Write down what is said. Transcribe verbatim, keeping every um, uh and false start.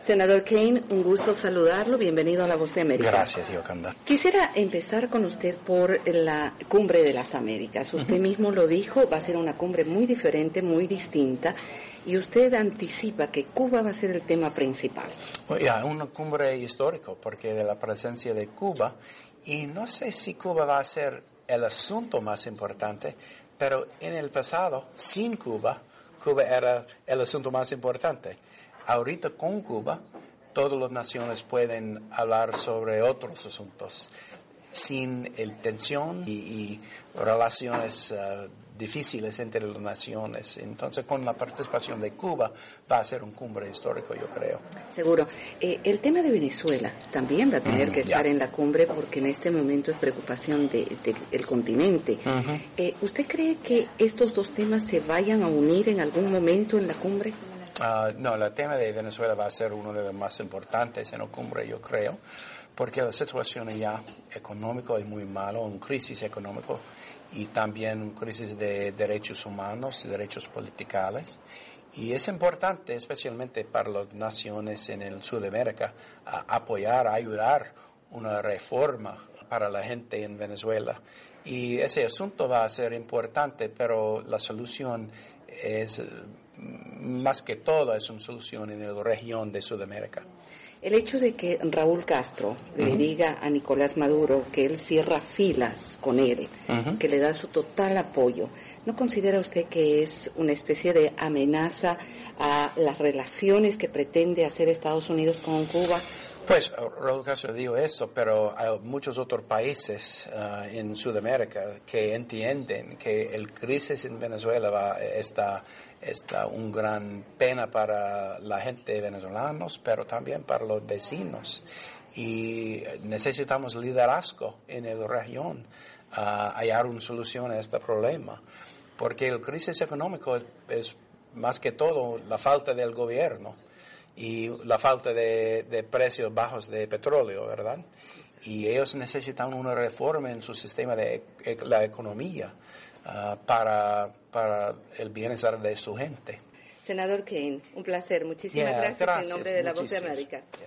Senador Kaine, un gusto saludarlo. Bienvenido a La Voz de América. Gracias, Yocanda. Quisiera empezar con usted por la Cumbre de las Américas. Usted uh-huh. mismo lo dijo, va a ser una cumbre muy diferente, muy distinta, y usted anticipa que Cuba va a ser el tema principal. Bueno, ya, una cumbre histórica, porque de la presencia de Cuba, y no sé si Cuba va a ser el asunto más importante, pero en el pasado, sin Cuba, Cuba era el asunto más importante. Ahorita con Cuba, todas las naciones pueden hablar sobre otros asuntos sin el tensión y, y relaciones uh, difíciles entre las naciones. Entonces, con la participación de Cuba, va a ser un cumbre histórico, yo creo. Seguro. Eh, el tema de Venezuela también va a tener mm, que estar yeah. en la cumbre porque en este momento es preocupación del de, de, continente. Uh-huh. Eh, ¿Usted cree que estos dos temas se vayan a unir en algún momento en la cumbre? Uh, no, el tema de Venezuela va a ser uno de los más importantes en la cumbre, yo creo, porque la situación ya económica es muy mala, una crisis económica y también una crisis de derechos humanos, derechos políticos. Y es importante, especialmente para las naciones en el Sudamérica, a apoyar, a ayudar una reforma para la gente en Venezuela. Y ese asunto va a ser importante, pero la solución es, más que todo, es una solución en la región de Sudamérica. El hecho de que Raúl Castro uh-huh. le diga a Nicolás Maduro que él cierra filas con él, uh-huh. que le da su total apoyo, ¿no considera usted que es una especie de amenaza a las relaciones que pretende hacer Estados Unidos con Cuba? Pues Raúl Castro dijo eso, pero hay muchos otros países uh, en Sudamérica que entienden que el crisis en Venezuela va, está, está un gran pena para la gente venezolana, pero también para los vecinos. Y necesitamos liderazgo en la región, uh, hallar una solución a este problema, porque el crisis económico es, es más que todo la falta del gobierno y la falta de, de precios bajos de petróleo, ¿verdad? Y ellos necesitan una reforma en su sistema de la economía uh, para, para el bienestar de su gente. Senador Kaine, un placer. Muchísimas yeah, gracias, gracias en nombre de La Voz de América.